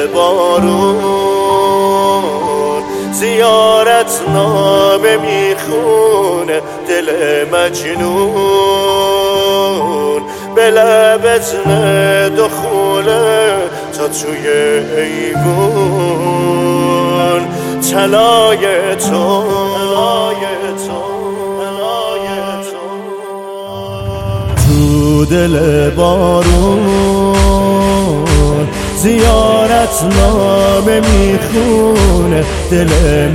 بارون زیارت نامه میخونه دل مجنون به لبت دخوله تا توی ایوون طلای تو تو دل بارون زیارت نامه میخونه دل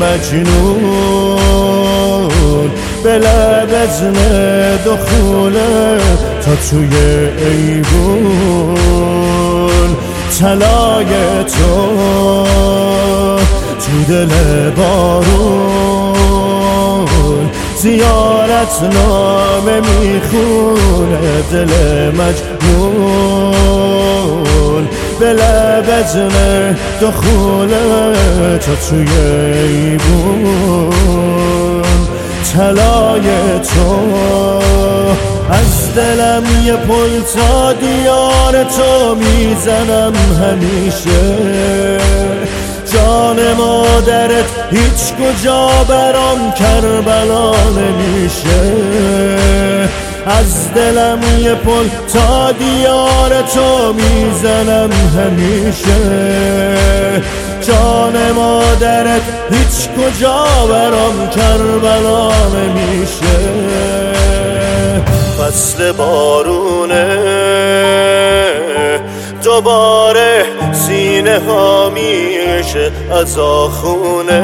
مجنون به لبت دخوله تا توی ایوون طلای تو دل بارون زیارت نامه میخونه دل مجنون به لبت دخوله تا توی ایوون طلای تو از دلم یه پل تا دیار تو میزنم همیشه جان مادرت هیچ کجا برام کربلا نمیشه از دلم یه پل تا دیار تو میزنم همیشه جان مادرت هیچ کجا برام کربلا نمیشه فصل بارونه دوباره سینه ها میشه از آخونه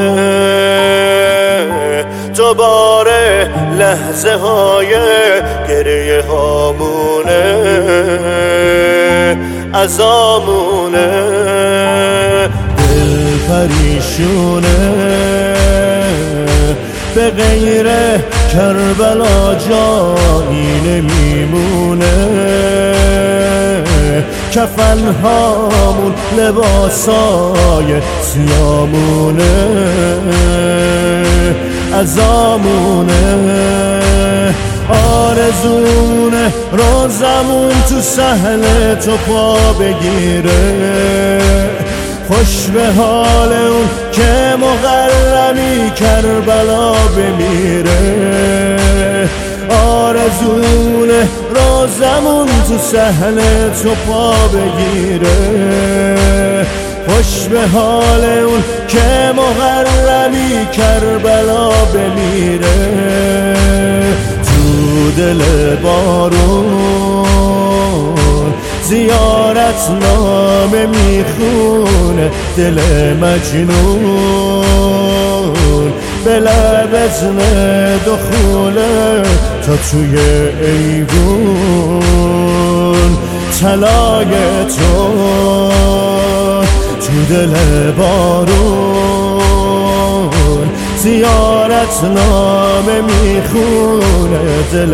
دوباره لحظه های گریه هامونه از آمونه دل پریشونه به غیر کربلا جایی نمیمونه کفن هامون لباسای سیامونه ازامونه آرزونه روزمون تو سهل تو پا بگیره خوش به حال اون که مقرمی کربلا بمیره آرزونه روزمون تو سهل تو پا بگیره خوش به حال اون که مقرمی کربلا بمیره تو دل بارون زیارت نامه میخونه دل مجنون به لبت دخوله تا توی ایوون طلای تو دل بارون زیارت نامه میخونه دل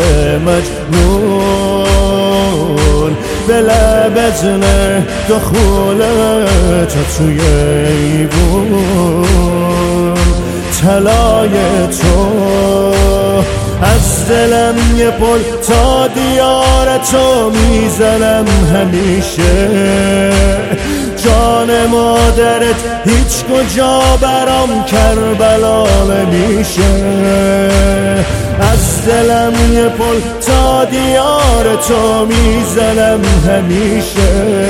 مجنون به لبت دخوله تا توی ایوون طلای تو از دلم یه پل تا دیار تو میزنم همیشه جان مادرت هیچ کجا برام کربلا نمیشه از دلم یه پل تا دیار تو میزنم همیشه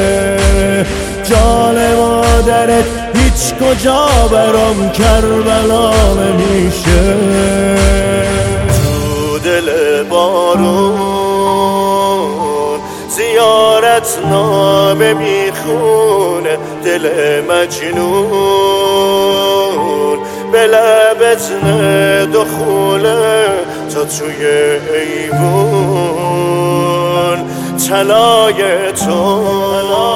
جان مادرت هیچ کجا برام کربلا نمیشه تو دل بارون زیارت نامه میخونه دل مجنون به لبت دخوله تا توی ایوون طلای تو